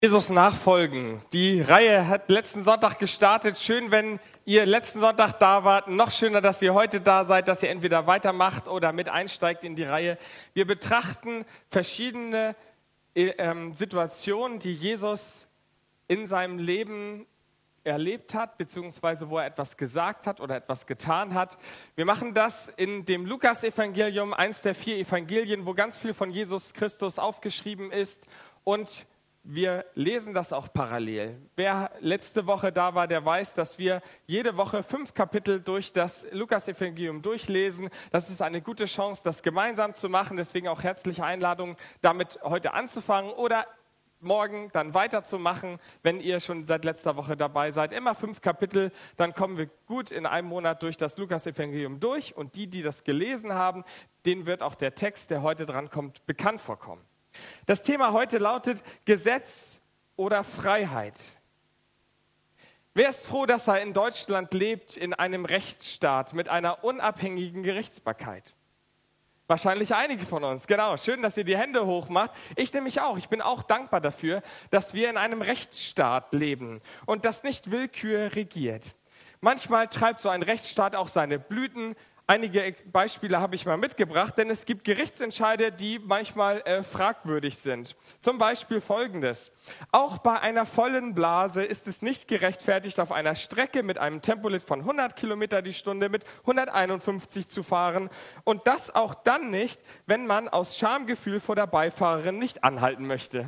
Jesus nachfolgen. Die Reihe hat letzten Sonntag gestartet. Schön, wenn ihr letzten Sonntag da wart. Noch schöner, dass ihr heute da seid, dass ihr entweder weitermacht oder mit einsteigt in die Reihe. Wir betrachten verschiedene Situationen, die Jesus in seinem Leben erlebt hat, beziehungsweise wo er etwas gesagt hat oder etwas getan hat. Wir machen das in dem Lukas-Evangelium, eins der 4 Evangelien, wo ganz viel von Jesus Christus aufgeschrieben ist, und wir lesen das auch parallel. Wer letzte Woche da war, der weiß, dass wir jede Woche 5 Kapitel durch das Lukas-Evangelium durchlesen. Das ist eine gute Chance, das gemeinsam zu machen. Deswegen auch herzliche Einladung, damit heute anzufangen oder morgen dann weiterzumachen, wenn ihr schon seit letzter Woche dabei seid. Immer 5 Kapitel, dann kommen wir gut in einem Monat durch das Lukas-Evangelium durch. Und die das gelesen haben, denen wird auch der Text, der heute dran kommt, bekannt vorkommen. Das Thema heute lautet Gesetz oder Freiheit. Wer ist froh, dass er in Deutschland lebt, in einem Rechtsstaat mit einer unabhängigen Gerichtsbarkeit? Wahrscheinlich einige von uns, genau. Schön, dass ihr die Hände hochmacht. Ich nämlich auch. Ich bin auch dankbar dafür, dass wir in einem Rechtsstaat leben und dass nicht Willkür regiert. Manchmal treibt so ein Rechtsstaat auch seine Blüten. Einige Beispiele habe ich mal mitgebracht, denn es gibt Gerichtsentscheide, die manchmal fragwürdig sind. Zum Beispiel Folgendes: Auch bei einer vollen Blase ist es nicht gerechtfertigt, auf einer Strecke mit einem Tempolimit von 100 Kilometer die Stunde mit 151 zu fahren. Und das auch dann nicht, wenn man aus Schamgefühl vor der Beifahrerin nicht anhalten möchte.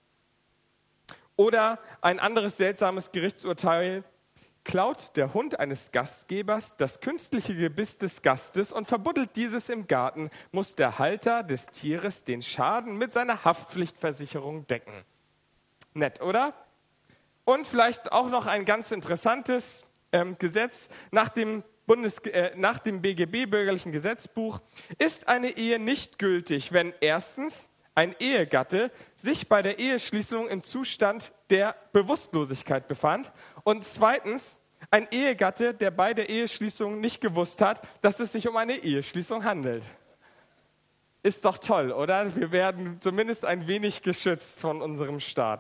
Oder ein anderes seltsames Gerichtsurteil: Klaut der Hund eines Gastgebers das künstliche Gebiss des Gastes und verbuddelt dieses im Garten, muss der Halter des Tieres den Schaden mit seiner Haftpflichtversicherung decken. Nett, oder? Und vielleicht auch noch ein ganz interessantes Gesetz nach dem BGB, Bürgerlichen Gesetzbuch, ist eine Ehe nicht gültig, wenn erstens ein Ehegatte sich bei der Eheschließung im Zustand der Bewusstlosigkeit befand und zweitens ein Ehegatte, der bei der Eheschließung nicht gewusst hat, dass es sich um eine Eheschließung handelt. Ist doch toll, oder? Wir werden zumindest ein wenig geschützt von unserem Staat.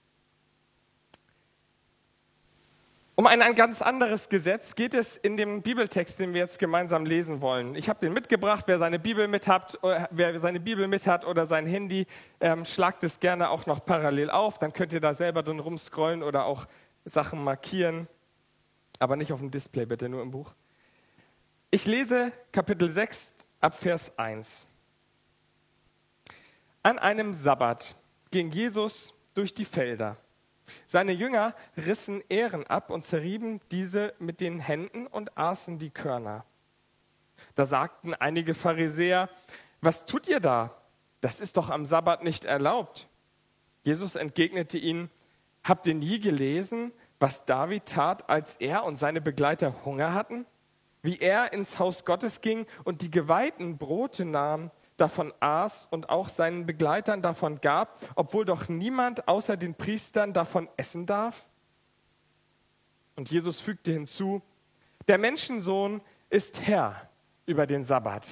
Um ein ganz anderes Gesetz geht es in dem Bibeltext, den wir jetzt gemeinsam lesen wollen. Ich habe den mitgebracht. Wer seine Bibel mit hat oder sein Handy, schlagt es gerne auch noch parallel auf. Dann könnt ihr da selber drin rumscrollen oder auch Sachen markieren. Aber nicht auf dem Display, bitte, nur im Buch. Ich lese Kapitel 6 ab Vers 1. An einem Sabbat ging Jesus durch die Felder. Seine Jünger rissen Ähren ab und zerrieben diese mit den Händen und aßen die Körner. Da sagten einige Pharisäer: Was tut ihr da? Das ist doch am Sabbat nicht erlaubt. Jesus entgegnete ihnen: Habt ihr nie gelesen, was David tat, als er und seine Begleiter Hunger hatten? Wie er ins Haus Gottes ging und die geweihten Brote nahm, davon aß und auch seinen Begleitern davon gab, obwohl doch niemand außer den Priestern davon essen darf? Und Jesus fügte hinzu: Der Menschensohn ist Herr über den Sabbat.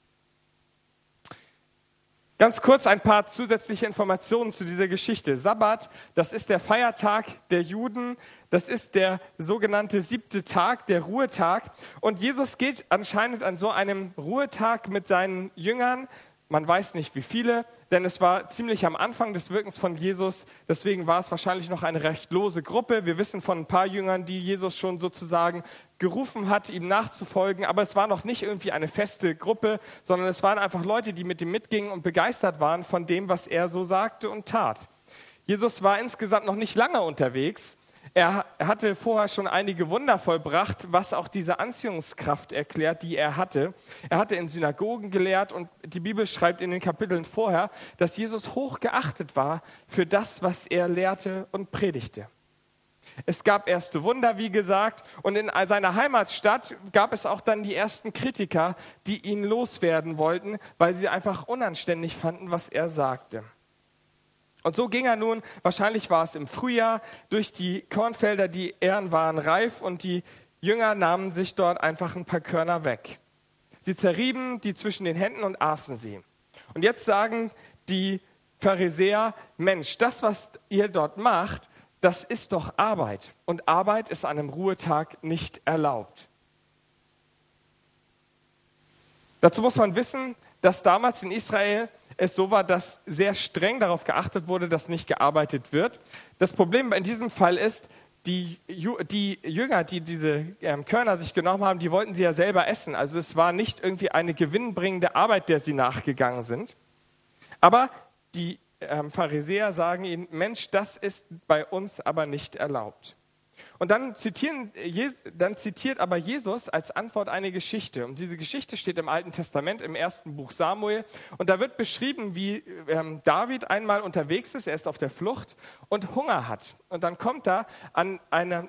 Ganz kurz ein paar zusätzliche Informationen zu dieser Geschichte. Sabbat, das ist der Feiertag der Juden, das ist der sogenannte 7. Tag, der Ruhetag. Und Jesus geht anscheinend an so einem Ruhetag mit seinen Jüngern. Man weiß nicht wie viele, denn es war ziemlich am Anfang des Wirkens von Jesus. Deswegen war es wahrscheinlich noch eine recht lose Gruppe. Wir wissen von ein paar Jüngern, die Jesus schon sozusagen gerufen hat, ihm nachzufolgen. Aber es war noch nicht irgendwie eine feste Gruppe, sondern es waren einfach Leute, die mit ihm mitgingen und begeistert waren von dem, was er so sagte und tat. Jesus war insgesamt noch nicht lange unterwegs. Er hatte vorher schon einige Wunder vollbracht, was auch diese Anziehungskraft erklärt, die er hatte. Er hatte in Synagogen gelehrt und die Bibel schreibt in den Kapiteln vorher, dass Jesus hoch geachtet war für das, was er lehrte und predigte. Es gab erste Wunder, wie gesagt, und in seiner Heimatstadt gab es auch dann die ersten Kritiker, die ihn loswerden wollten, weil sie einfach unanständig fanden, was er sagte. Und so ging er nun, wahrscheinlich war es im Frühjahr, durch die Kornfelder, die Ähren waren reif und die Jünger nahmen sich dort einfach ein paar Körner weg. Sie zerrieben die zwischen den Händen und aßen sie. Und jetzt sagen die Pharisäer, Mensch, das, was ihr dort macht, das ist doch Arbeit. Und Arbeit ist an einem Ruhetag nicht erlaubt. Dazu muss man wissen, dass damals in Israel es so war, dass sehr streng darauf geachtet wurde, dass nicht gearbeitet wird. Das Problem in diesem Fall ist, die Jünger, die diese Körner sich genommen haben, die wollten sie ja selber essen. Also es war nicht irgendwie eine gewinnbringende Arbeit, der sie nachgegangen sind. Aber die Pharisäer sagen ihnen, Mensch, das ist bei uns aber nicht erlaubt. Und dann zitiert aber Jesus als Antwort eine Geschichte. Und diese Geschichte steht im Alten Testament, im ersten Buch Samuel. Und da wird beschrieben, wie David einmal unterwegs ist, er ist auf der Flucht und Hunger hat. Und dann kommt er an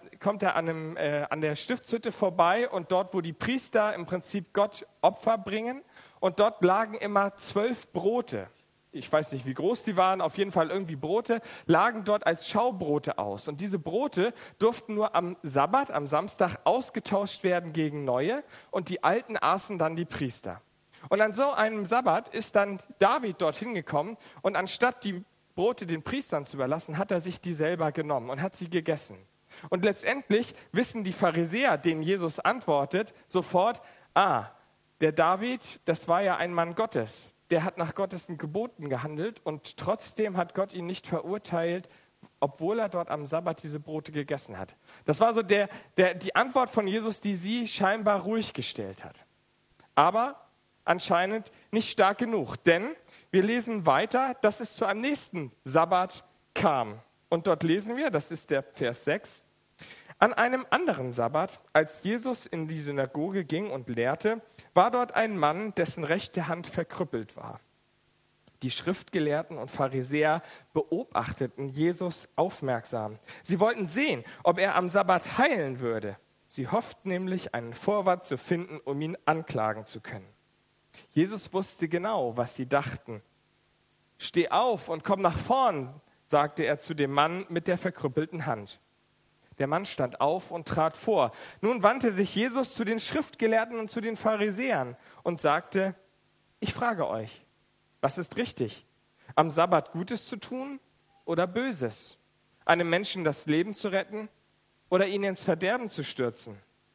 der Stiftshütte vorbei und dort, wo die Priester im Prinzip Gott Opfer bringen. Und dort lagen immer 12 Brote. Ich weiß nicht, wie groß die waren, auf jeden Fall irgendwie Brote, lagen dort als Schaubrote aus. Und diese Brote durften nur am Sabbat, am Samstag, ausgetauscht werden gegen neue. Und die alten aßen dann die Priester. Und an so einem Sabbat ist dann David dorthin gekommen. Und anstatt die Brote den Priestern zu überlassen, hat er sich die selber genommen und hat sie gegessen. Und letztendlich wissen die Pharisäer, denen Jesus antwortet, sofort, der David, das war ja ein Mann Gottes. Der hat nach Gottes Geboten gehandelt und trotzdem hat Gott ihn nicht verurteilt, obwohl er dort am Sabbat diese Brote gegessen hat. Das war so die Antwort von Jesus, die sie scheinbar ruhig gestellt hat. Aber anscheinend nicht stark genug, denn wir lesen weiter, dass es zu einem nächsten Sabbat kam. Und dort lesen wir, das ist der Vers 6, an einem anderen Sabbat, als Jesus in die Synagoge ging und lehrte, war dort ein Mann, dessen rechte Hand verkrüppelt war. Die Schriftgelehrten und Pharisäer beobachteten Jesus aufmerksam. Sie wollten sehen, ob er am Sabbat heilen würde. Sie hofften nämlich, einen Vorwand zu finden, um ihn anklagen zu können. Jesus wusste genau, was sie dachten. Steh auf und komm nach vorn, sagte er zu dem Mann mit der verkrüppelten Hand. Der Mann stand auf und trat vor. Nun wandte sich Jesus zu den Schriftgelehrten und zu den Pharisäern und sagte, ich frage euch, was ist richtig? Am Sabbat Gutes zu tun oder Böses? Einem Menschen das Leben zu retten oder ihn ins Verderben zu stürzen?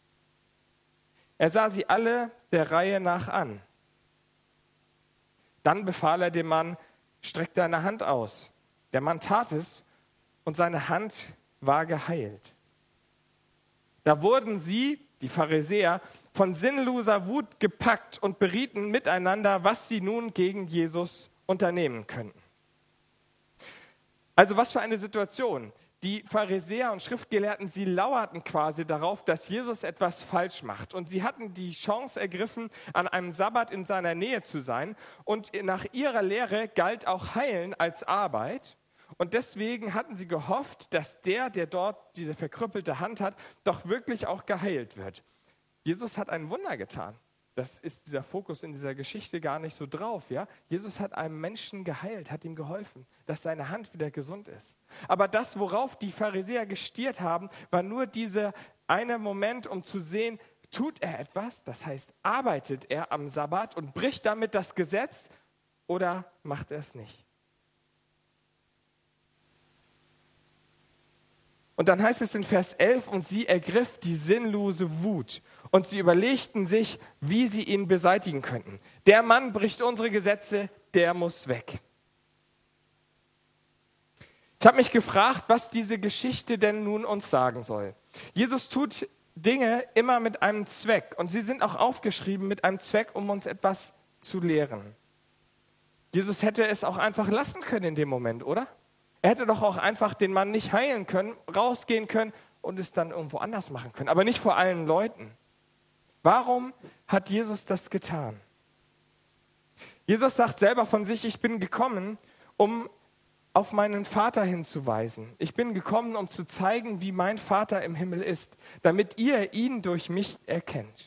Er sah sie alle der Reihe nach an. Dann befahl er dem Mann, streck deine Hand aus. Der Mann tat es und seine Hand war geheilt. Da wurden sie, die Pharisäer, von sinnloser Wut gepackt und berieten miteinander, was sie nun gegen Jesus unternehmen könnten. Also was für eine Situation. Die Pharisäer und Schriftgelehrten, sie lauerten quasi darauf, dass Jesus etwas falsch macht. Und sie hatten die Chance ergriffen, an einem Sabbat in seiner Nähe zu sein. Und nach ihrer Lehre galt auch Heilen als Arbeit. Und deswegen hatten sie gehofft, dass der dort diese verkrüppelte Hand hat, doch wirklich auch geheilt wird. Jesus hat ein Wunder getan. Das ist dieser Fokus in dieser Geschichte gar nicht so drauf. Ja? Jesus hat einem Menschen geheilt, hat ihm geholfen, dass seine Hand wieder gesund ist. Aber das, worauf die Pharisäer gestiert haben, war nur dieser eine Moment, um zu sehen, tut er etwas, das heißt, arbeitet er am Sabbat und bricht damit das Gesetz oder macht er es nicht? Und dann heißt es in Vers 11, und sie ergriff die sinnlose Wut und sie überlegten sich, wie sie ihn beseitigen könnten. Der Mann bricht unsere Gesetze, der muss weg. Ich habe mich gefragt, was diese Geschichte denn nun uns sagen soll. Jesus tut Dinge immer mit einem Zweck und sie sind auch aufgeschrieben mit einem Zweck, um uns etwas zu lehren. Jesus hätte es auch einfach lassen können in dem Moment, oder? Er hätte doch auch einfach den Mann nicht heilen können, rausgehen können und es dann irgendwo anders machen können, aber nicht vor allen Leuten. Warum hat Jesus das getan? Jesus sagt selber von sich, ich bin gekommen, um auf meinen Vater hinzuweisen. Ich bin gekommen, um zu zeigen, wie mein Vater im Himmel ist, damit ihr ihn durch mich erkennt.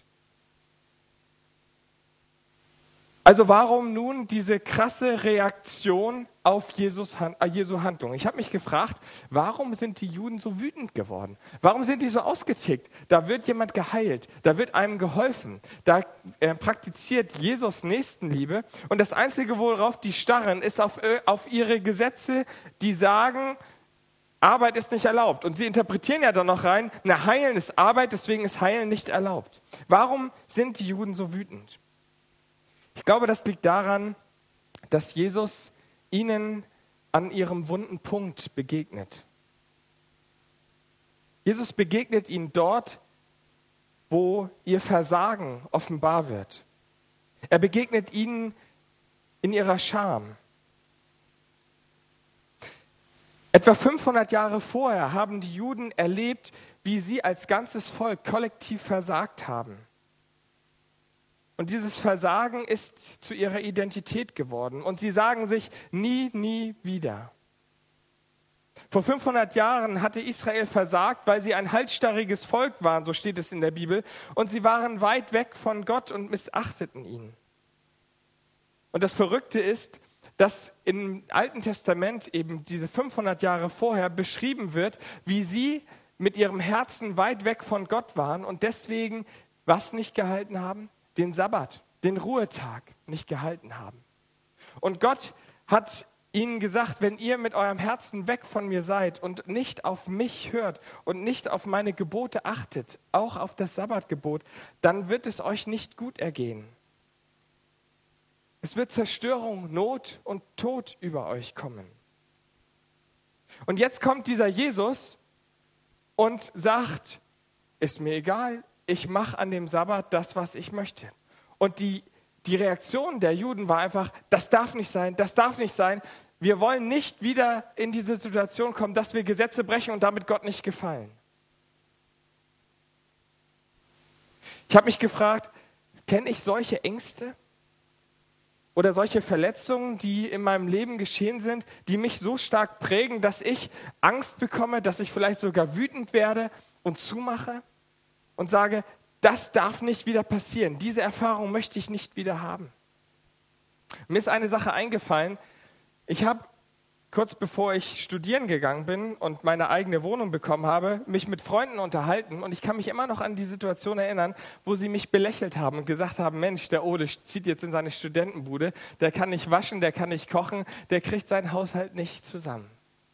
Also warum nun diese krasse Reaktion auf Jesu Handlung. Ich habe mich gefragt, warum sind die Juden so wütend geworden? Warum sind die so ausgetickt? Da wird jemand geheilt, da wird einem geholfen, da praktiziert Jesus Nächstenliebe. Und das Einzige, worauf die starren, ist auf ihre Gesetze, die sagen, Arbeit ist nicht erlaubt. Und sie interpretieren ja dann noch rein, Heilen ist Arbeit, deswegen ist Heilen nicht erlaubt. Warum sind die Juden so wütend? Ich glaube, das liegt daran, dass Jesus ihnen an ihrem wunden Punkt begegnet. Jesus begegnet ihnen dort, wo ihr Versagen offenbar wird. Er begegnet ihnen in ihrer Scham. Etwa 500 Jahre vorher haben die Juden erlebt, wie sie als ganzes Volk kollektiv versagt haben. Und dieses Versagen ist zu ihrer Identität geworden. Und sie sagen sich, nie, nie wieder. Vor 500 Jahren hatte Israel versagt, weil sie ein halsstarriges Volk waren, so steht es in der Bibel. Und sie waren weit weg von Gott und missachteten ihn. Und das Verrückte ist, dass im Alten Testament eben diese 500 Jahre vorher beschrieben wird, wie sie mit ihrem Herzen weit weg von Gott waren und deswegen was nicht gehalten haben? Den Sabbat, den Ruhetag nicht gehalten haben. Und Gott hat ihnen gesagt, wenn ihr mit eurem Herzen weg von mir seid und nicht auf mich hört und nicht auf meine Gebote achtet, auch auf das Sabbatgebot, dann wird es euch nicht gut ergehen. Es wird Zerstörung, Not und Tod über euch kommen. Und jetzt kommt dieser Jesus und sagt, ist mir egal, ich mache an dem Sabbat das, was ich möchte. Und die Reaktion der Juden war einfach, das darf nicht sein, das darf nicht sein. Wir wollen nicht wieder in diese Situation kommen, dass wir Gesetze brechen und damit Gott nicht gefallen. Ich habe mich gefragt, kenne ich solche Ängste? Oder solche Verletzungen, die in meinem Leben geschehen sind, die mich so stark prägen, dass ich Angst bekomme, dass ich vielleicht sogar wütend werde und zumache und sage, das darf nicht wieder passieren. Diese Erfahrung möchte ich nicht wieder haben. Mir ist eine Sache eingefallen. Ich habe kurz bevor ich studieren gegangen bin und meine eigene Wohnung bekommen habe, mich mit Freunden unterhalten. Und ich kann mich immer noch an die Situation erinnern, wo sie mich belächelt haben und gesagt haben, Mensch, der Ode zieht jetzt in seine Studentenbude, der kann nicht waschen, der kann nicht kochen, der kriegt seinen Haushalt nicht zusammen.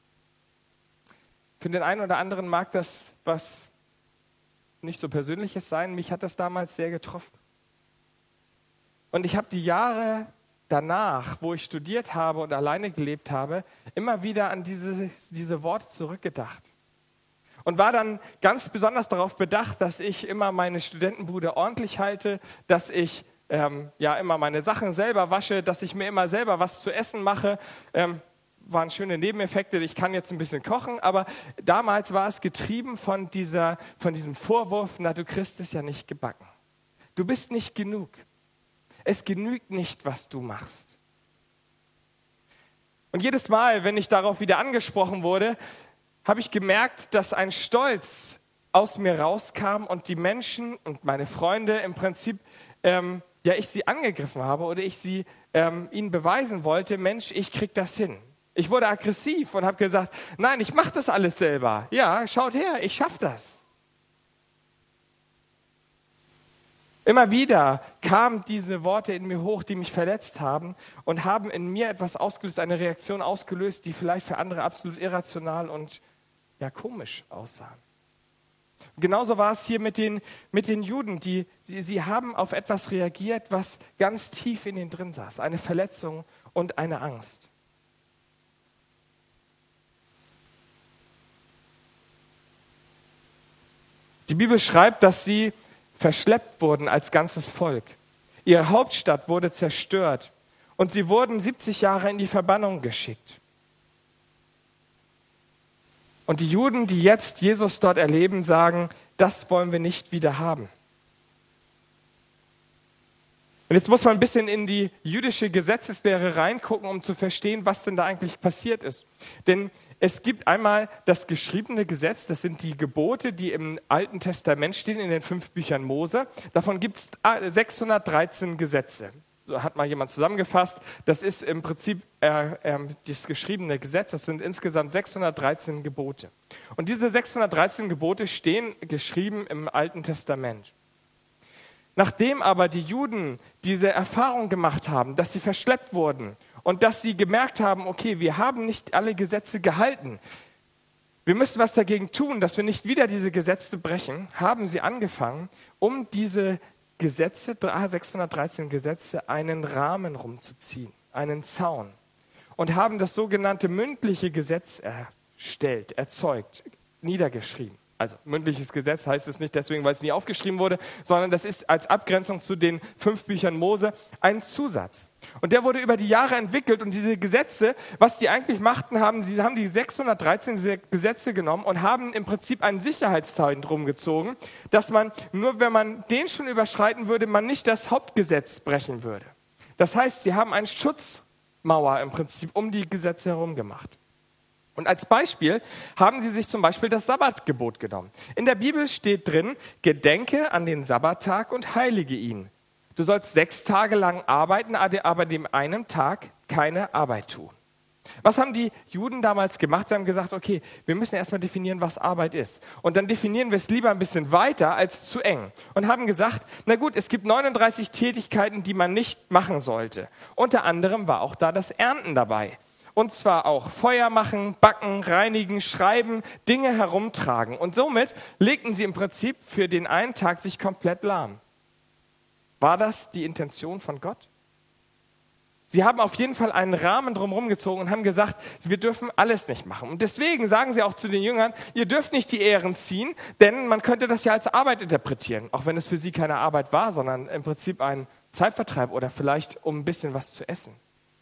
Für den einen oder anderen mag das was nicht so Persönliches sein. Mich hat das damals sehr getroffen. Und ich habe die Jahre danach, wo ich studiert habe und alleine gelebt habe, immer wieder an diese Worte zurückgedacht. Und war dann ganz besonders darauf bedacht, dass ich immer meine Studentenbude ordentlich halte, dass ich immer meine Sachen selber wasche, dass ich mir immer selber was zu essen mache. Waren schöne Nebeneffekte, ich kann jetzt ein bisschen kochen, aber damals war es getrieben von diesem Vorwurf, na, du kriegst es ja nicht gebacken. Du bist nicht genug. Es genügt nicht, was du machst. Und jedes Mal, wenn ich darauf wieder angesprochen wurde, habe ich gemerkt, dass ein Stolz aus mir rauskam und die Menschen und meine Freunde im Prinzip, ich sie angegriffen habe oder ich sie ihnen beweisen wollte, Mensch, ich krieg das hin. Ich wurde aggressiv und habe gesagt, nein, ich mache das alles selber. Ja, schaut her, ich schaffe das. Immer wieder kamen diese Worte in mir hoch, die mich verletzt haben und haben in mir etwas ausgelöst, eine Reaktion ausgelöst, die vielleicht für andere absolut irrational und komisch aussah. Genauso war es hier mit den Juden, sie haben auf etwas reagiert, was ganz tief in ihnen drin saß, eine Verletzung und eine Angst. Die Bibel schreibt, dass sie verschleppt wurden als ganzes Volk. Ihre Hauptstadt wurde zerstört und sie wurden 70 Jahre in die Verbannung geschickt. Und die Juden, die jetzt Jesus dort erleben, sagen, das wollen wir nicht wieder haben. Und jetzt muss man ein bisschen in die jüdische Gesetzeslehre reingucken, um zu verstehen, was denn da eigentlich passiert ist. Denn es gibt einmal das geschriebene Gesetz, das sind die Gebote, die im Alten Testament stehen, in den 5 Büchern Mose. Davon gibt es 613 Gesetze. so hat mal jemand zusammengefasst, das ist im Prinzip das geschriebene Gesetz, das sind insgesamt 613 Gebote. Und diese 613 Gebote stehen geschrieben im Alten Testament. Nachdem aber die Juden diese Erfahrung gemacht haben, dass sie verschleppt wurden und dass sie gemerkt haben, okay, wir haben nicht alle Gesetze gehalten, wir müssen was dagegen tun, dass wir nicht wieder diese Gesetze brechen, haben sie angefangen, um diese Gesetze, 613 Gesetze, einen Rahmen rumzuziehen, einen Zaun. Und haben das sogenannte mündliche Gesetz erstellt, erzeugt, niedergeschrieben. Also mündliches Gesetz heißt es nicht deswegen, weil es nie aufgeschrieben wurde, sondern das ist als Abgrenzung zu den 5 Büchern Mose ein Zusatz. Und der wurde über die Jahre entwickelt und diese Gesetze, was die eigentlich machten, sie haben die 613 Gesetze genommen und haben im Prinzip einen Sicherheitsteil drum gezogen, dass man, nur wenn man den schon überschreiten würde, man nicht das Hauptgesetz brechen würde. Das heißt, sie haben eine Schutzmauer im Prinzip um die Gesetze herum gemacht. Und als Beispiel haben sie sich zum Beispiel das Sabbatgebot genommen. In der Bibel steht drin, gedenke an den Sabbattag und heilige ihn. Du sollst 6 Tage lang arbeiten, aber dem einen Tag keine Arbeit tun. Was haben die Juden damals gemacht? Sie haben gesagt, okay, wir müssen erstmal definieren, was Arbeit ist. Und dann definieren wir es lieber ein bisschen weiter als zu eng. Und haben gesagt, na gut, es gibt 39 Tätigkeiten, die man nicht machen sollte. Unter anderem war auch da das Ernten dabei. Und zwar auch Feuer machen, backen, reinigen, schreiben, Dinge herumtragen. Und somit legten sie im Prinzip für den einen Tag sich komplett lahm. War das die Intention von Gott? Sie haben auf jeden Fall einen Rahmen drumherum gezogen und haben gesagt, wir dürfen alles nicht machen. Und deswegen sagen sie auch zu den Jüngern, ihr dürft nicht die Ähren ziehen, denn man könnte das ja als Arbeit interpretieren. Auch wenn es für sie keine Arbeit war, sondern im Prinzip ein Zeitvertreib oder vielleicht um ein bisschen was zu essen.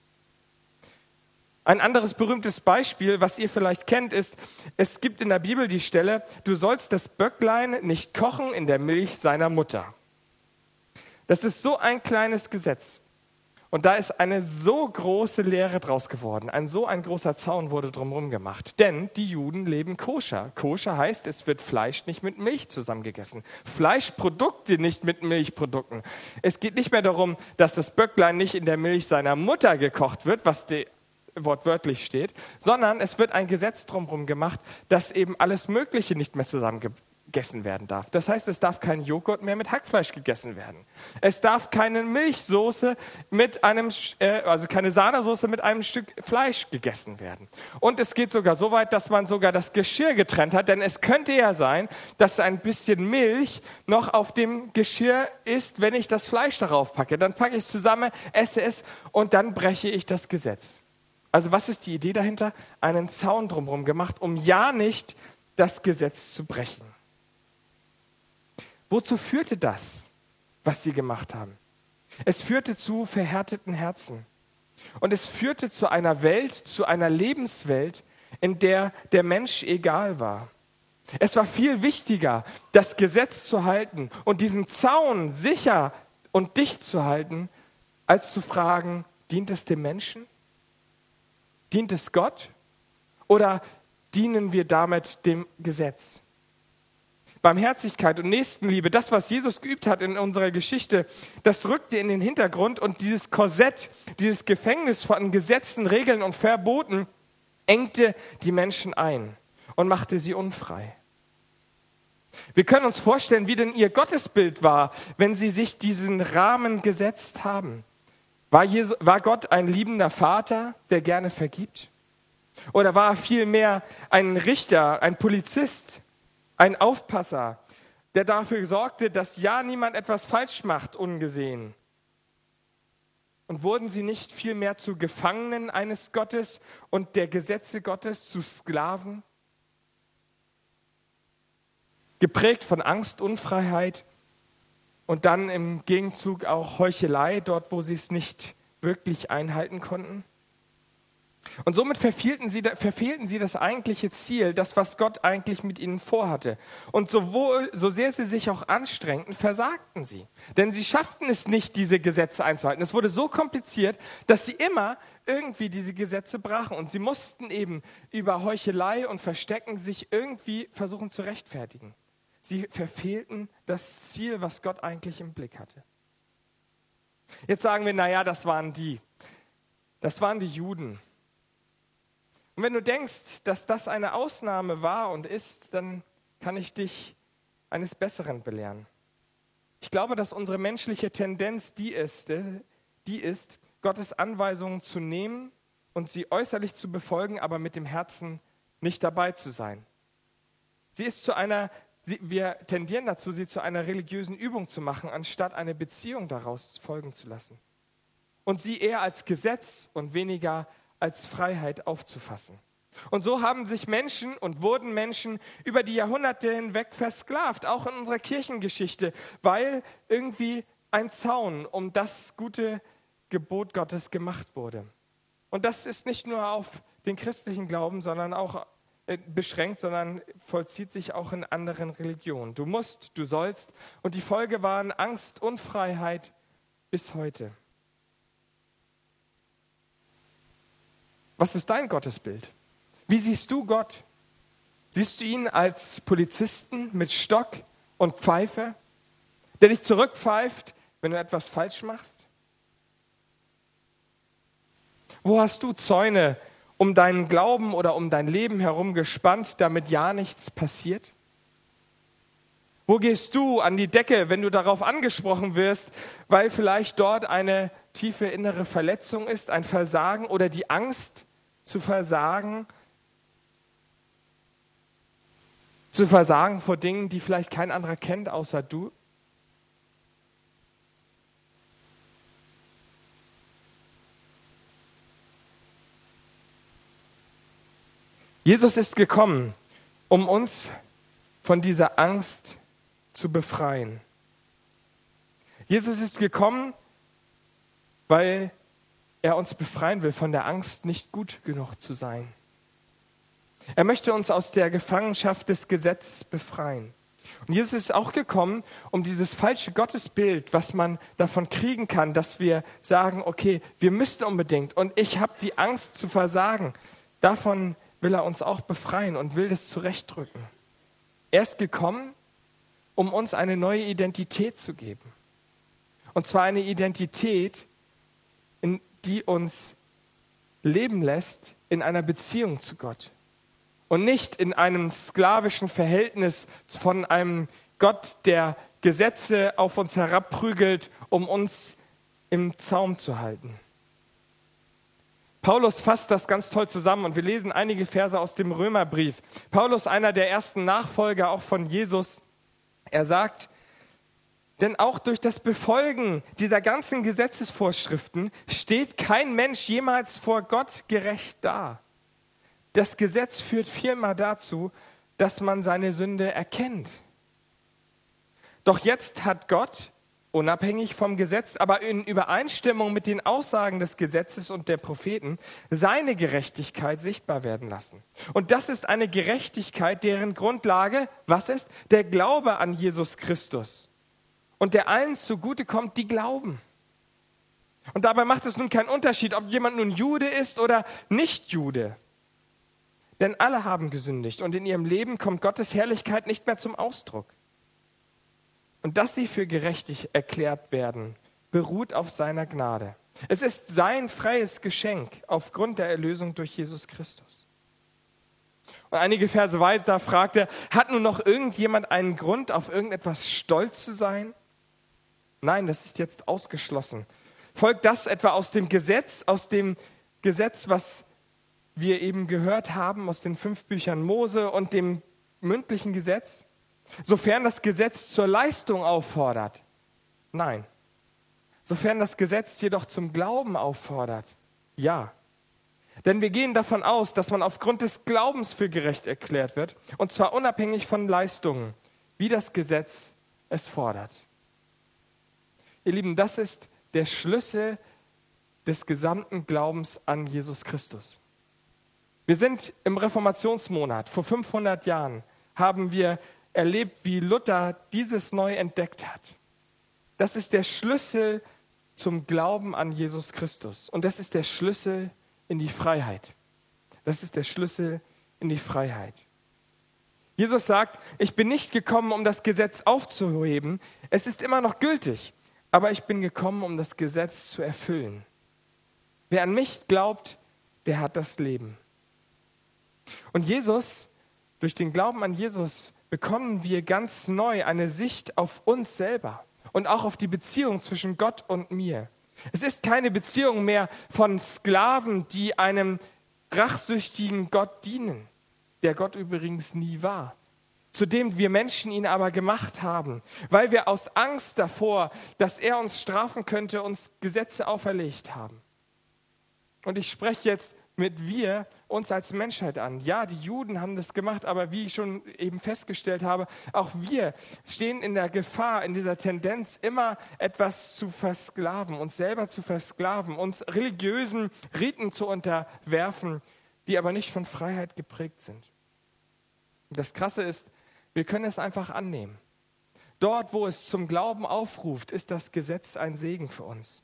Ein anderes berühmtes Beispiel, was ihr vielleicht kennt, ist, es gibt in der Bibel die Stelle, du sollst das Böcklein nicht kochen in der Milch seiner Mutter. Das ist so ein kleines Gesetz. Und da ist eine so große Lehre draus geworden. So ein großer Zaun wurde drumherum gemacht. Denn die Juden leben koscher. Koscher heißt, es wird Fleisch nicht mit Milch zusammengegessen. Fleischprodukte nicht mit Milchprodukten. Es geht nicht mehr darum, dass das Böcklein nicht in der Milch seiner Mutter gekocht wird, was wortwörtlich steht, sondern es wird ein Gesetz drumherum gemacht, dass eben alles Mögliche nicht mehr zusammengegessen werden darf. Das heißt, es darf kein Joghurt mehr mit Hackfleisch gegessen werden. Es darf keine Milchsoße also keine Sahnesoße mit einem Stück Fleisch gegessen werden. Und es geht sogar so weit, dass man sogar das Geschirr getrennt hat, denn es könnte ja sein, dass ein bisschen Milch noch auf dem Geschirr ist, wenn ich das Fleisch darauf packe. Dann packe ich es zusammen, esse es und dann breche ich das Gesetz. Also was ist die Idee dahinter? Einen Zaun drumherum gemacht, um ja nicht das Gesetz zu brechen. Wozu führte das, was sie gemacht haben? Es führte zu verhärteten Herzen. Und es führte zu einer Welt, zu einer Lebenswelt, in der der Mensch egal war. Es war viel wichtiger, das Gesetz zu halten und diesen Zaun sicher und dicht zu halten, als zu fragen, dient es dem Menschen? Dient es Gott oder dienen wir damit dem Gesetz? Barmherzigkeit und Nächstenliebe, das, was Jesus geübt hat in unserer Geschichte, das rückte in den Hintergrund und dieses Korsett, dieses Gefängnis von Gesetzen, Regeln und Verboten engte die Menschen ein und machte sie unfrei. Wir können uns vorstellen, wie denn ihr Gottesbild war, wenn sie sich diesen Rahmen gesetzt haben. War Gott ein liebender Vater, der gerne vergibt? Oder war er vielmehr ein Richter, ein Polizist, ein Aufpasser, der dafür sorgte, dass ja niemand etwas falsch macht, ungesehen? Und wurden sie nicht vielmehr zu Gefangenen eines Gottes und der Gesetze Gottes, zu Sklaven? Geprägt von Angst, Unfreiheit und dann im Gegenzug auch Heuchelei, dort wo sie es nicht wirklich einhalten konnten. Und somit verfehlten sie das eigentliche Ziel, das, was Gott eigentlich mit ihnen vorhatte. Und so sehr sie sich auch anstrengten, versagten sie. Denn sie schafften es nicht, diese Gesetze einzuhalten. Es wurde so kompliziert, dass sie immer irgendwie diese Gesetze brachen. Und sie mussten eben über Heuchelei und Verstecken sich irgendwie versuchen zu rechtfertigen. Sie verfehlten das Ziel, was Gott eigentlich im Blick hatte. Jetzt sagen wir, naja, das waren die Juden. Und wenn du denkst, dass das eine Ausnahme war und ist, dann kann ich dich eines Besseren belehren. Ich glaube, dass unsere menschliche Tendenz die ist, Gottes Anweisungen zu nehmen und sie äußerlich zu befolgen, aber mit dem Herzen nicht dabei zu sein. Wir tendieren dazu, sie zu einer religiösen Übung zu machen, anstatt eine Beziehung daraus folgen zu lassen. Und sie eher als Gesetz und weniger als Freiheit aufzufassen. Und so haben sich Menschen und wurden Menschen über die Jahrhunderte hinweg versklavt, auch in unserer Kirchengeschichte, weil irgendwie ein Zaun um das gute Gebot Gottes gemacht wurde. Und das ist nicht nur auf den christlichen Glauben, sondern auch beschränkt, sondern vollzieht sich auch in anderen Religionen. Du musst, du sollst. Und die Folge waren Angst und Freiheit bis heute. Was ist dein Gottesbild? Wie siehst du Gott? Siehst du ihn als Polizisten mit Stock und Pfeife, der dich zurückpfeift, wenn du etwas falsch machst? Wo hast du Zäune um deinen Glauben oder um dein Leben herum gespannt, damit ja nichts passiert? Wo gehst du an die Decke, wenn du darauf angesprochen wirst, weil vielleicht dort eine tiefe innere Verletzung ist, ein Versagen oder die Angst zu versagen vor Dingen, die vielleicht kein anderer kennt, außer du? Jesus ist gekommen, um uns von dieser Angst zu befreien. Jesus ist gekommen, weil er uns befreien will von der Angst, nicht gut genug zu sein. Er möchte uns aus der Gefangenschaft des Gesetzes befreien. Und Jesus ist auch gekommen, um dieses falsche Gottesbild, was man davon kriegen kann, dass wir sagen, okay, wir müssten unbedingt und ich habe die Angst zu versagen. Davon will er uns auch befreien und will das zurechtdrücken. Er ist gekommen, um uns eine neue Identität zu geben. Und zwar eine Identität, die uns leben lässt in einer Beziehung zu Gott. Und nicht in einem sklavischen Verhältnis von einem Gott, der Gesetze auf uns herabprügelt, um uns im Zaum zu halten. Paulus fasst das ganz toll zusammen und wir lesen einige Verse aus dem Römerbrief. Paulus, einer der ersten Nachfolger auch von Jesus, er sagt, denn auch durch das Befolgen dieser ganzen Gesetzesvorschriften steht kein Mensch jemals vor Gott gerecht da. Das Gesetz führt vielmehr dazu, dass man seine Sünde erkennt. Doch jetzt hat Gott, unabhängig vom Gesetz, aber in Übereinstimmung mit den Aussagen des Gesetzes und der Propheten, seine Gerechtigkeit sichtbar werden lassen. Und das ist eine Gerechtigkeit, deren Grundlage, was ist? Der Glaube an Jesus Christus. Und der allen zugutekommt, die glauben. Und dabei macht es nun keinen Unterschied, ob jemand nun Jude ist oder nicht Jude. Denn alle haben gesündigt und in ihrem Leben kommt Gottes Herrlichkeit nicht mehr zum Ausdruck. Und dass sie für gerechtig erklärt werden, beruht auf seiner Gnade. Es ist sein freies Geschenk aufgrund der Erlösung durch Jesus Christus. Und einige Verse weiter fragt er, hat nun noch irgendjemand einen Grund, auf irgendetwas stolz zu sein? Nein, das ist jetzt ausgeschlossen. Folgt das etwa aus dem Gesetz, was wir eben gehört haben, aus den 5 Büchern Mose und dem mündlichen Gesetz? Sofern das Gesetz zur Leistung auffordert? Nein. Sofern das Gesetz jedoch zum Glauben auffordert? Ja. Denn wir gehen davon aus, dass man aufgrund des Glaubens für gerecht erklärt wird, und zwar unabhängig von Leistungen, wie das Gesetz es fordert. Ihr Lieben, das ist der Schlüssel des gesamten Glaubens an Jesus Christus. Wir sind im Reformationsmonat. Vor 500 Jahren haben wir erlebt, wie Luther dieses neu entdeckt hat. Das ist der Schlüssel zum Glauben an Jesus Christus. Und das ist der Schlüssel in die Freiheit. Das ist der Schlüssel in die Freiheit. Jesus sagt, ich bin nicht gekommen, um das Gesetz aufzuheben. Es ist immer noch gültig. aber ich bin gekommen, um das Gesetz zu erfüllen. Wer an mich glaubt, der hat das Leben. Und durch den Glauben an Jesus bekommen wir ganz neu eine Sicht auf uns selber und auch auf die Beziehung zwischen Gott und mir. Es ist keine Beziehung mehr von Sklaven, die einem rachsüchtigen Gott dienen, der Gott übrigens nie war, zu dem wir Menschen ihn aber gemacht haben, weil wir aus Angst davor, dass er uns strafen könnte, uns Gesetze auferlegt haben. Und ich spreche jetzt mit wir uns als Menschheit an. Ja, die Juden haben das gemacht, aber wie ich schon eben festgestellt habe, auch wir stehen in der Gefahr, in dieser Tendenz, immer etwas zu versklaven, uns selber zu versklaven, uns religiösen Riten zu unterwerfen, die aber nicht von Freiheit geprägt sind. Das Krasse ist, wir können es einfach annehmen. Dort, wo es zum Glauben aufruft, ist das Gesetz ein Segen für uns.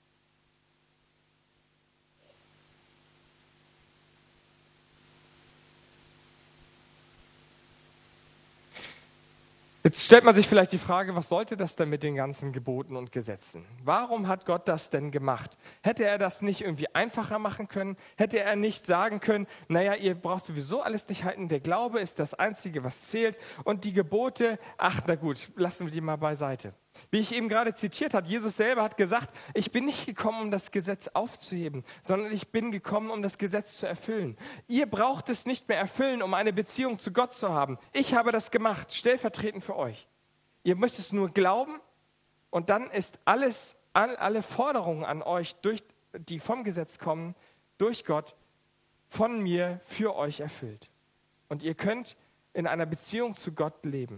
Jetzt stellt man sich vielleicht die Frage, was sollte das denn mit den ganzen Geboten und Gesetzen? Warum hat Gott das denn gemacht? Hätte er das nicht irgendwie einfacher machen können? Hätte er nicht sagen können, naja, ihr braucht sowieso alles nicht halten, der Glaube ist das Einzige, was zählt und die Gebote, ach na gut, lassen wir die mal beiseite. Wie ich eben gerade zitiert habe, Jesus selber hat gesagt, ich bin nicht gekommen, um das Gesetz aufzuheben, sondern ich bin gekommen, um das Gesetz zu erfüllen. Ihr braucht es nicht mehr erfüllen, um eine Beziehung zu Gott zu haben. Ich habe das gemacht, stellvertretend für euch. Ihr müsst es nur glauben und dann ist alle Forderungen an euch, die vom Gesetz kommen, durch Gott, von mir für euch erfüllt. Und ihr könnt in einer Beziehung zu Gott leben.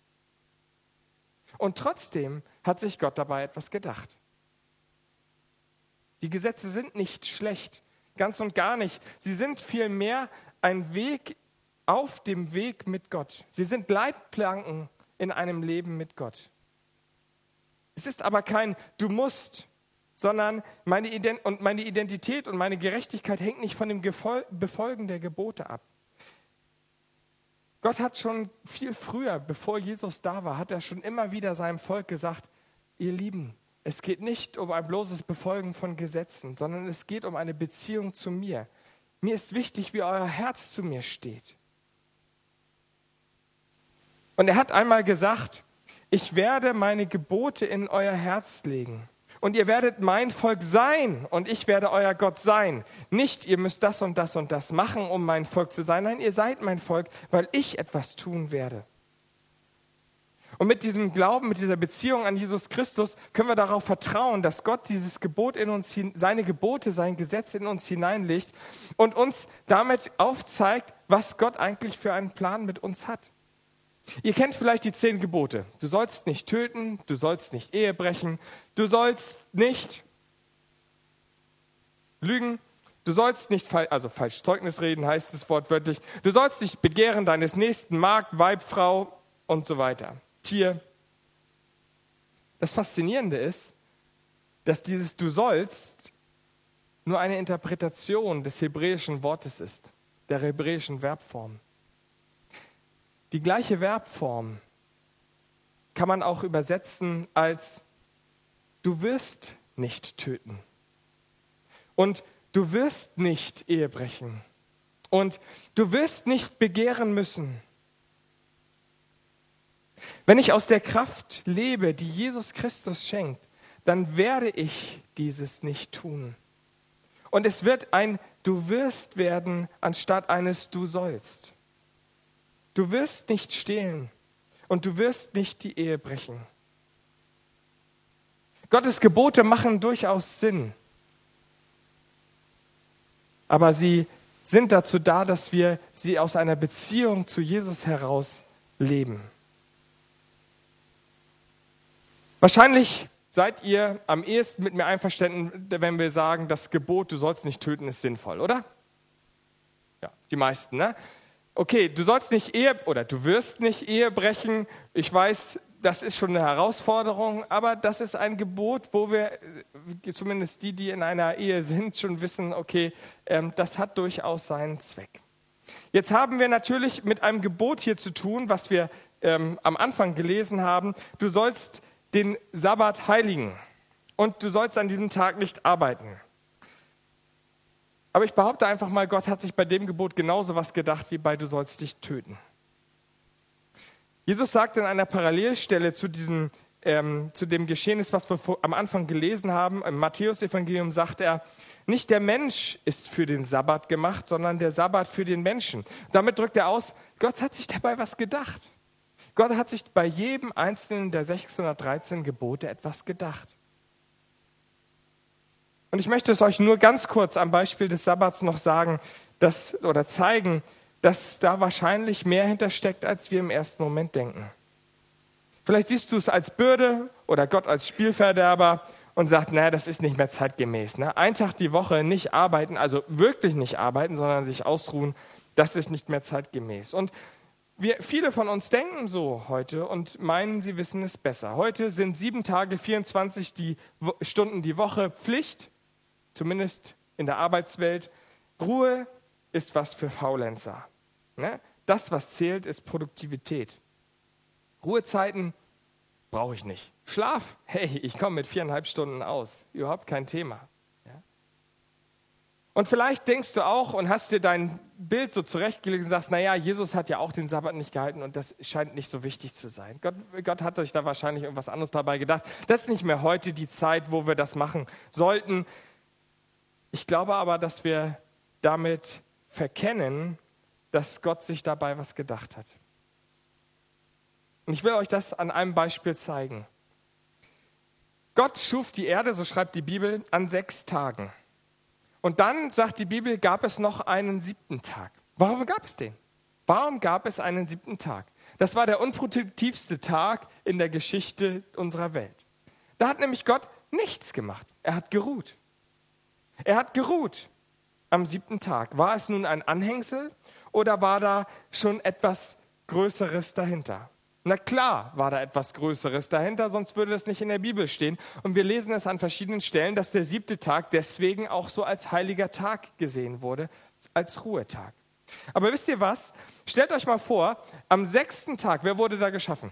Und trotzdem hat sich Gott dabei etwas gedacht. Die Gesetze sind nicht schlecht, ganz und gar nicht. Sie sind vielmehr ein Weg auf dem Weg mit Gott. Sie sind Leitplanken in einem Leben mit Gott. Es ist aber kein Du musst, sondern meine Identität und meine Gerechtigkeit hängt nicht von dem Befolgen der Gebote ab. Gott hat schon viel früher, bevor Jesus da war, hat er schon immer wieder seinem Volk gesagt, ihr Lieben, es geht nicht um ein bloßes Befolgen von Gesetzen, sondern es geht um eine Beziehung zu mir. Mir ist wichtig, wie euer Herz zu mir steht. Und er hat einmal gesagt, ich werde meine Gebote in euer Herz legen. Und ihr werdet mein Volk sein und ich werde euer Gott sein. Nicht, ihr müsst das und das und das machen, um mein Volk zu sein. Nein, ihr seid mein Volk, weil ich etwas tun werde. Und mit diesem Glauben, mit dieser Beziehung an Jesus Christus können wir darauf vertrauen, dass Gott dieses Gebot in uns, seine Gebote, sein Gesetz in uns hineinlegt und uns damit aufzeigt, was Gott eigentlich für einen Plan mit uns hat. Ihr kennt vielleicht die 10 Gebote. Du sollst nicht töten, du sollst nicht Ehe brechen, du sollst nicht lügen, du sollst nicht falsch Zeugnis reden, heißt es wortwörtlich. Du sollst nicht begehren deines nächsten Magd, Weib, Frau und so weiter. Tier. Das Faszinierende ist, dass dieses Du sollst nur eine Interpretation des hebräischen Wortes ist, der hebräischen Verbform. Die gleiche Verbform kann man auch übersetzen als du wirst nicht töten und du wirst nicht Ehe brechen und du wirst nicht begehren müssen. Wenn ich aus der Kraft lebe, die Jesus Christus schenkt, dann werde ich dieses nicht tun. Und es wird ein Du wirst werden anstatt eines Du sollst. Du wirst nicht stehlen und du wirst nicht die Ehe brechen. Gottes Gebote machen durchaus Sinn, aber sie sind dazu da, dass wir sie aus einer Beziehung zu Jesus heraus leben. Wahrscheinlich seid ihr am ehesten mit mir einverstanden, wenn wir sagen, das Gebot, du sollst nicht töten, ist sinnvoll, oder? Ja, die meisten, ne? Okay, du sollst nicht du wirst nicht Ehe brechen. Ich weiß, das ist schon eine Herausforderung, aber das ist ein Gebot, wo wir, zumindest die in einer Ehe sind, schon wissen, okay, das hat durchaus seinen Zweck. Jetzt haben wir natürlich mit einem Gebot hier zu tun, was wir am Anfang gelesen haben. Du sollst den Sabbat heiligen. und du sollst an diesem Tag nicht arbeiten. Aber ich behaupte einfach mal, Gott hat sich bei dem Gebot genauso was gedacht, wie bei du sollst dich töten. Jesus sagt in einer Parallelstelle zu dem Geschehnis, was wir am Anfang gelesen haben, im Matthäus-Evangelium sagt er, nicht der Mensch ist für den Sabbat gemacht, sondern der Sabbat für den Menschen. Damit drückt er aus, Gott hat sich dabei was gedacht. Gott hat sich bei jedem einzelnen der 613 Gebote etwas gedacht. Und ich möchte es euch nur ganz kurz am Beispiel des Sabbats noch zeigen, dass da wahrscheinlich mehr hintersteckt, als wir im ersten Moment denken. Vielleicht siehst du es als Bürde oder Gott als Spielverderber und sagst, naja, das ist nicht mehr zeitgemäß. Ne? Ein Tag die Woche nicht arbeiten, also wirklich nicht arbeiten, sondern sich ausruhen, das ist nicht mehr zeitgemäß. Und viele von uns denken so heute und meinen, sie wissen es besser. Heute sind 7 Tage, 24 Stunden die Woche Pflicht, zumindest in der Arbeitswelt. Ruhe ist was für Faulenzer. Ne? Das, was zählt, ist Produktivität. Ruhezeiten brauche ich nicht. Schlaf, hey, ich komme mit 4,5 Stunden aus. Überhaupt kein Thema. Ja? Und vielleicht denkst du auch und hast dir dein Bild so zurechtgelegt und sagst, naja, Jesus hat ja auch den Sabbat nicht gehalten und das scheint nicht so wichtig zu sein. Gott hat sich da wahrscheinlich irgendwas anderes dabei gedacht. Das ist nicht mehr heute die Zeit, wo wir das machen sollten. Ich glaube aber, dass wir damit verkennen, dass Gott sich dabei was gedacht hat. Und ich will euch das an einem Beispiel zeigen. Gott schuf die Erde, so schreibt die Bibel, an 6 Tagen. Und dann, sagt die Bibel, gab es noch einen 7. Tag. Warum gab es den? Warum gab es einen 7. Tag? Das war der unproduktivste Tag in der Geschichte unserer Welt. Da hat nämlich Gott nichts gemacht. Er hat geruht. Er hat geruht am 7. Tag. War es nun ein Anhängsel oder war da schon etwas Größeres dahinter? Na klar war da etwas Größeres dahinter, sonst würde das nicht in der Bibel stehen. Und wir lesen es an verschiedenen Stellen, dass der 7. Tag deswegen auch so als heiliger Tag gesehen wurde, als Ruhetag. Aber wisst ihr was? Stellt euch mal vor, am 6. Tag, wer wurde da geschaffen?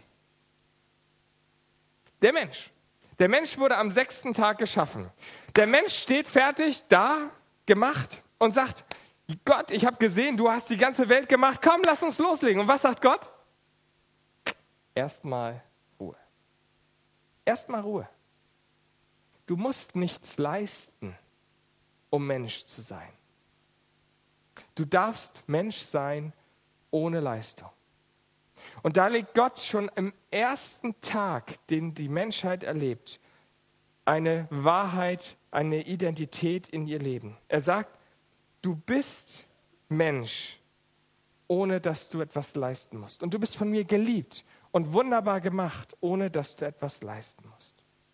Der Mensch. Der Mensch wurde am 6. Tag geschaffen. Der Mensch steht fertig da, gemacht und sagt, Gott, ich habe gesehen, du hast die ganze Welt gemacht, komm, lass uns loslegen. Und was sagt Gott? Erstmal Ruhe. Erstmal Ruhe. Du musst nichts leisten, um Mensch zu sein. Du darfst Mensch sein ohne Leistung. Und da legt Gott schon im ersten Tag, den die Menschheit erlebt, eine Wahrheit, eine Identität in ihr Leben. Er sagt, du bist Mensch, ohne dass du etwas leisten musst. Und du bist von mir geliebt und wunderbar gemacht, ohne dass du etwas leisten musst.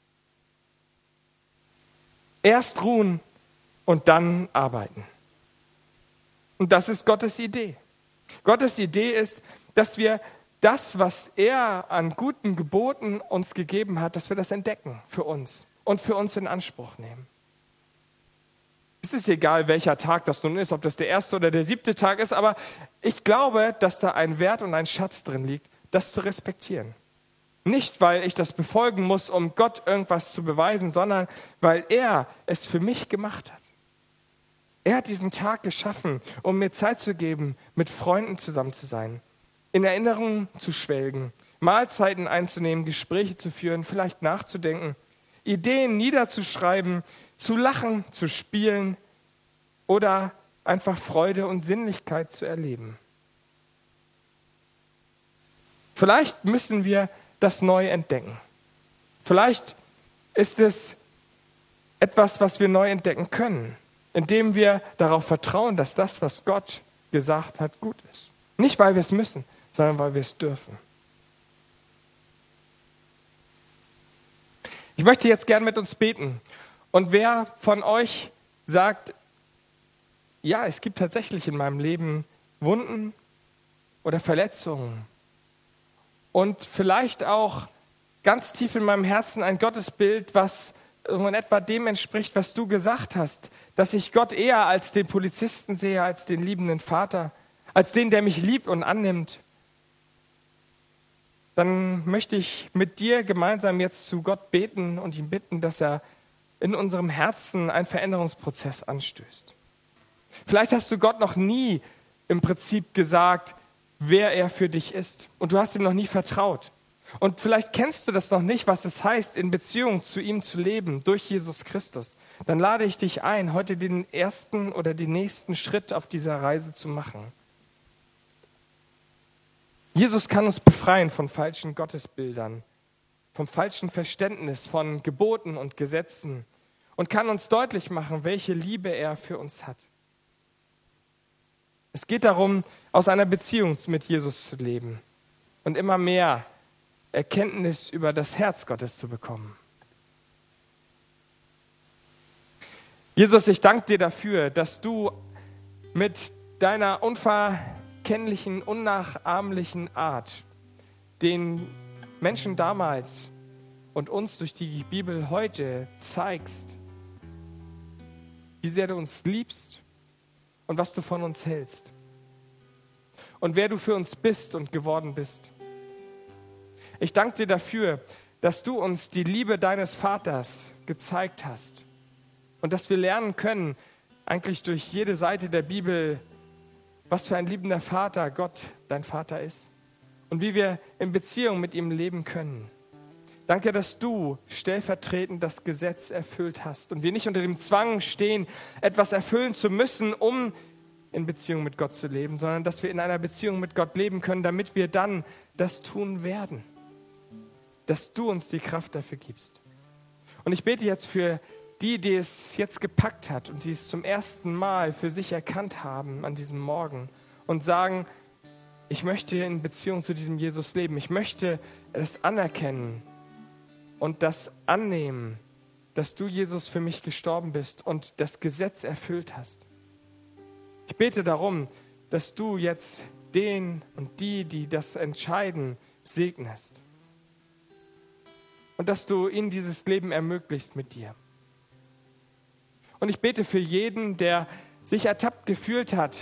Erst ruhen und dann arbeiten. Und das ist Gottes Idee. Gottes Idee ist, dass wir das, was er an guten Geboten uns gegeben hat, dass wir das entdecken für uns und für uns in Anspruch nehmen. Es ist egal, welcher Tag das nun ist, ob das der 1. oder der 7. Tag ist, aber ich glaube, dass da ein Wert und ein Schatz drin liegt, das zu respektieren. Nicht, weil ich das befolgen muss, um Gott irgendwas zu beweisen, sondern weil er es für mich gemacht hat. Er hat diesen Tag geschaffen, um mir Zeit zu geben, mit Freunden zusammen zu sein, in Erinnerungen zu schwelgen, Mahlzeiten einzunehmen, Gespräche zu führen, vielleicht nachzudenken, Ideen niederzuschreiben, zu lachen, zu spielen oder einfach Freude und Sinnlichkeit zu erleben. Vielleicht müssen wir das neu entdecken. Vielleicht ist es etwas, was wir neu entdecken können, indem wir darauf vertrauen, dass das, was Gott gesagt hat, gut ist. Nicht, weil wir es müssen, sondern weil wir es dürfen. Ich möchte jetzt gern mit uns beten. Und wer von euch sagt, ja, es gibt tatsächlich in meinem Leben Wunden oder Verletzungen und vielleicht auch ganz tief in meinem Herzen ein Gottesbild, was in etwa dem entspricht, was du gesagt hast, dass ich Gott eher als den Polizisten sehe, als den liebenden Vater, als den, der mich liebt und annimmt, dann möchte ich mit dir gemeinsam jetzt zu Gott beten und ihn bitten, dass er in unserem Herzen einen Veränderungsprozess anstößt. Vielleicht hast du Gott noch nie im Prinzip gesagt, wer er für dich ist. Und du hast ihm noch nie vertraut. Und vielleicht kennst du das noch nicht, was es heißt, in Beziehung zu ihm zu leben, durch Jesus Christus. Dann lade ich dich ein, heute den ersten oder den nächsten Schritt auf dieser Reise zu machen. Jesus kann uns befreien von falschen Gottesbildern, vom falschen Verständnis von Geboten und Gesetzen und kann uns deutlich machen, welche Liebe er für uns hat. Es geht darum, aus einer Beziehung mit Jesus zu leben und immer mehr Erkenntnis über das Herz Gottes zu bekommen. Jesus, ich danke dir dafür, dass du mit deiner unverkennlichen, unnachahmlichen Art den Menschen damals und uns durch die Bibel heute zeigst, wie sehr du uns liebst und was du von uns hältst und wer du für uns bist und geworden bist. Ich danke dir dafür, dass du uns die Liebe deines Vaters gezeigt hast und dass wir lernen können, eigentlich durch jede Seite der Bibel, was für ein liebender Vater Gott, dein Vater ist und wie wir in Beziehung mit ihm leben können. Danke, dass du stellvertretend das Gesetz erfüllt hast und wir nicht unter dem Zwang stehen, etwas erfüllen zu müssen, um in Beziehung mit Gott zu leben, sondern dass wir in einer Beziehung mit Gott leben können, damit wir dann das tun werden. Dass du uns die Kraft dafür gibst. Und ich bete jetzt für die es jetzt gepackt hat und die es zum ersten Mal für sich erkannt haben an diesem Morgen und sagen, ich möchte in Beziehung zu diesem Jesus leben. Ich möchte es anerkennen und das annehmen, dass du, Jesus, für mich gestorben bist und das Gesetz erfüllt hast. Ich bete darum, dass du jetzt den und die das entscheiden, segnest. Und dass du ihnen dieses Leben ermöglichst mit dir. Und ich bete für jeden, der sich ertappt gefühlt hat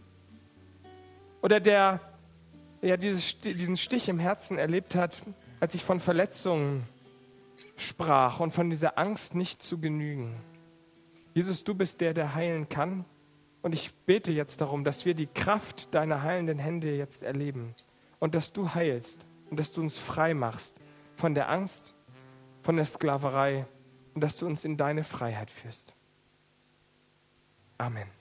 oder der diesen Stich im Herzen erlebt hat, als ich von Verletzungen sprach und von dieser Angst nicht zu genügen. Jesus, du bist der heilen kann. Und ich bete jetzt darum, dass wir die Kraft deiner heilenden Hände jetzt erleben und dass du heilst und dass du uns frei machst von der Angst, von der Sklaverei und dass du uns in deine Freiheit führst. Amen.